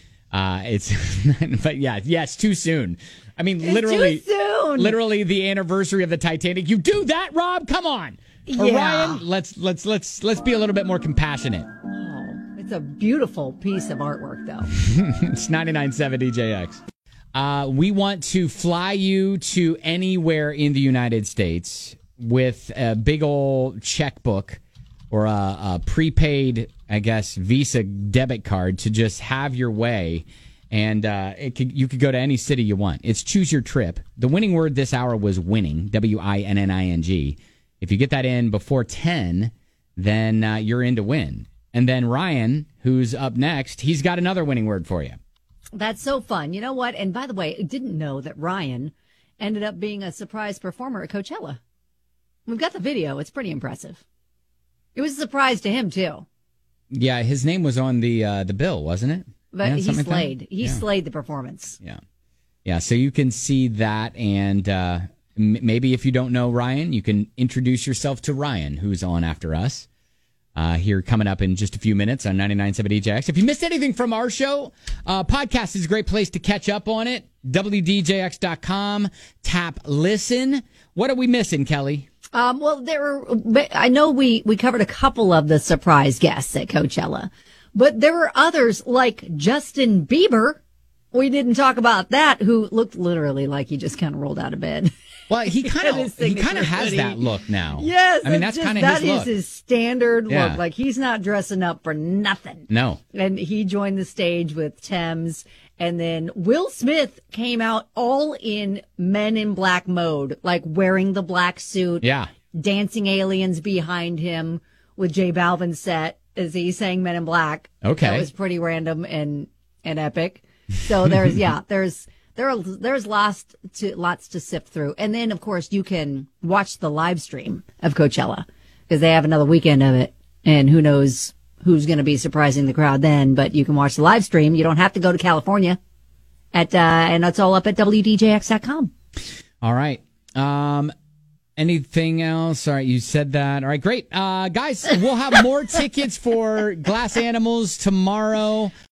But yeah, it's too soon. I mean, It's literally, too soon. Literally the anniversary of the Titanic. You do that, Rob? Come on, or Yeah. Ryan. Let's be a little bit more compassionate. It's a beautiful piece of artwork, though. It's 99.7 DJX. We want to fly you to anywhere in the United States with a big old checkbook or a prepaid, I guess, Visa debit card to just have your way. And you could go to any city you want. It's choose your trip. The winning word this hour was winning, WINNING. If you get that in before 10, then you're in to win. And then Ryan, who's up next, he's got another winning word for you. That's so fun. You know what? And by the way, I didn't know that Ryan ended up being a surprise performer at Coachella. We've got the video. It's pretty impressive. It was a surprise to him, too. Yeah, his name was on the bill, wasn't it? But Yeah, he something like slayed. that? He Yeah. slayed the performance. Yeah, so you can see that, and maybe if you don't know Ryan, you can introduce yourself to Ryan, who's on after us. Here coming up in just a few minutes on 99.7 DJX. If you missed anything from our show, podcast is a great place to catch up on it. WDJX.com, tap listen. What are we missing, Kelly? Well, I know we covered a couple of the surprise guests at Coachella, but there were others like Justin Bieber. We didn't talk about that, who looked literally like he just kind of rolled out of bed. Well, he kind of has hoodie. that look now. Yes, I mean that's kind of his look. That is his standard Yeah. look. Like he's not dressing up for nothing. No. And he joined the stage with Thames, and then Will Smith came out all in Men in Black mode, like wearing the black suit. Yeah. Dancing aliens behind him with J Balvin set as he sang Men in Black. Okay. That was pretty random and epic. So there's lots to sift through. And then, of course, you can watch the live stream of Coachella because they have another weekend of it. And who knows who's going to be surprising the crowd then. But you can watch the live stream. You don't have to go to California. And that's all up at WDJX.com. All right. Anything else? All right, you said that. All right, great. Guys, we'll have more tickets for Glass Animals tomorrow.